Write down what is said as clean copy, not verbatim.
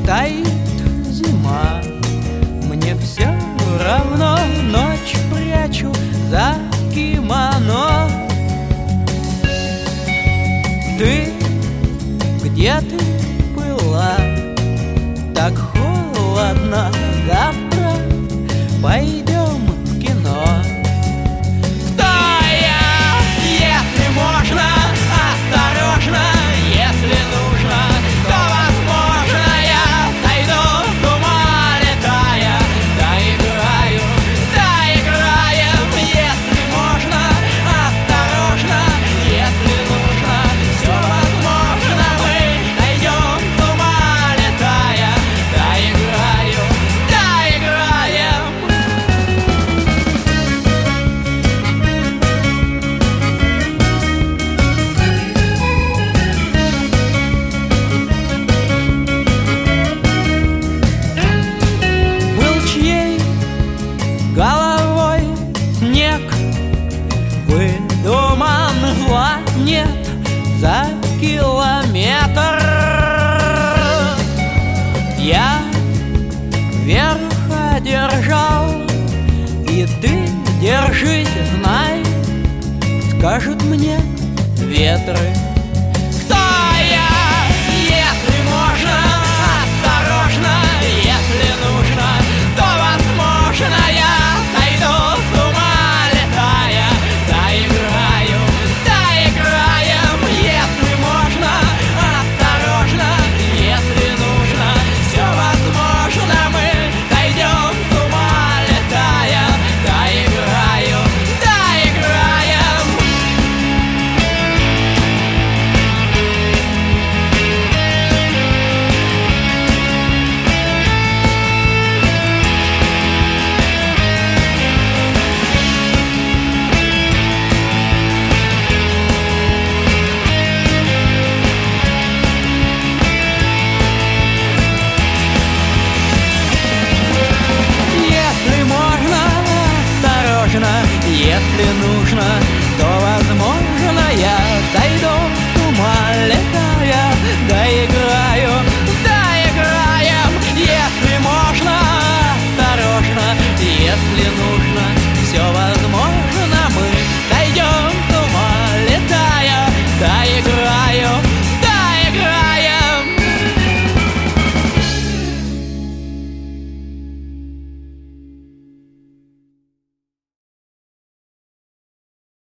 стоит зима. Мне все равно, ночь прячу за кимоно. Ты, где ты была? Так холодно, завтра пойдем в кино. Стоя, если можно, осторожно, если нужно, то, возможно, я сойду с ума, летая. Доиграем, если можно, осторожно, если нужно, все возможно, мы сойдем с ума, летая. Доиграем. Был чьей головой снег, выдуман зла нет за километр. Я вверх одержал, и ты держись, знай, скажут мне ветры.